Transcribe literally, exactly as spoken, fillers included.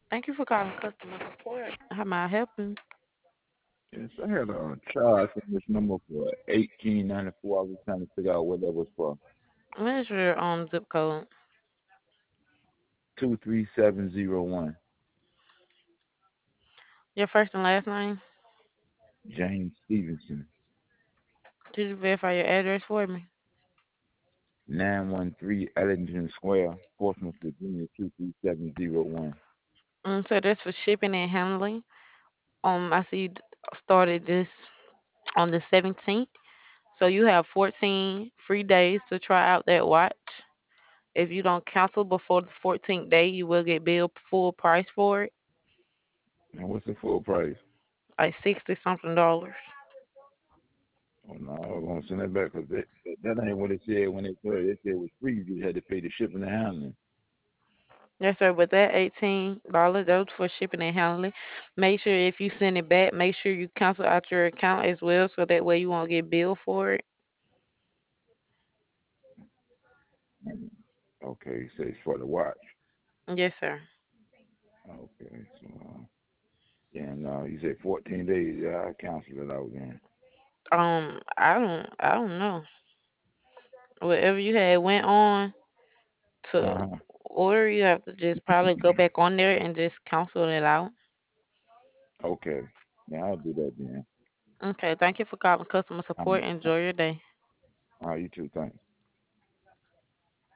Thank you for calling customer support. How may I help you? Yes, I had a charge from this number for eighteen ninety four. I was trying to figure out what that was for. What is your um zip code? Two three seven zero one. Your first and last name? James Stevenson. Could you verify your address for me? Nine one three Ellington Square, Portsmouth, Virginia two three seven zero one. Um, so that's for shipping and handling. Um, I see you d- started this on the seventeenth. So you have fourteen free days to try out that watch. If you don't cancel before the fourteenth day, you will get billed full price for it, And what's the full price? like sixty something dollars. Oh no, I was gonna send that back because that, that that ain't what it said when it said it said it was free. You had to pay the shipping and handling. Yes, sir. But that eighteen dollars, that was for shipping and handling. Make sure if you send it back, make sure you cancel out your account as well, so that way you won't get billed for it. Mm. Okay, so it's for the watch. Yes, sir. Okay, so uh, yeah, and uh, you said fourteen days. Yeah, I canceled it out again. Um, I don't, I don't know. Whatever you had went on to Uh huh. order, you have to just probably go back on there and just cancel it out. Okay, yeah, I'll do that then. Okay. Thank you for calling customer Um, support. Enjoy your day. all right, you too. Thanks.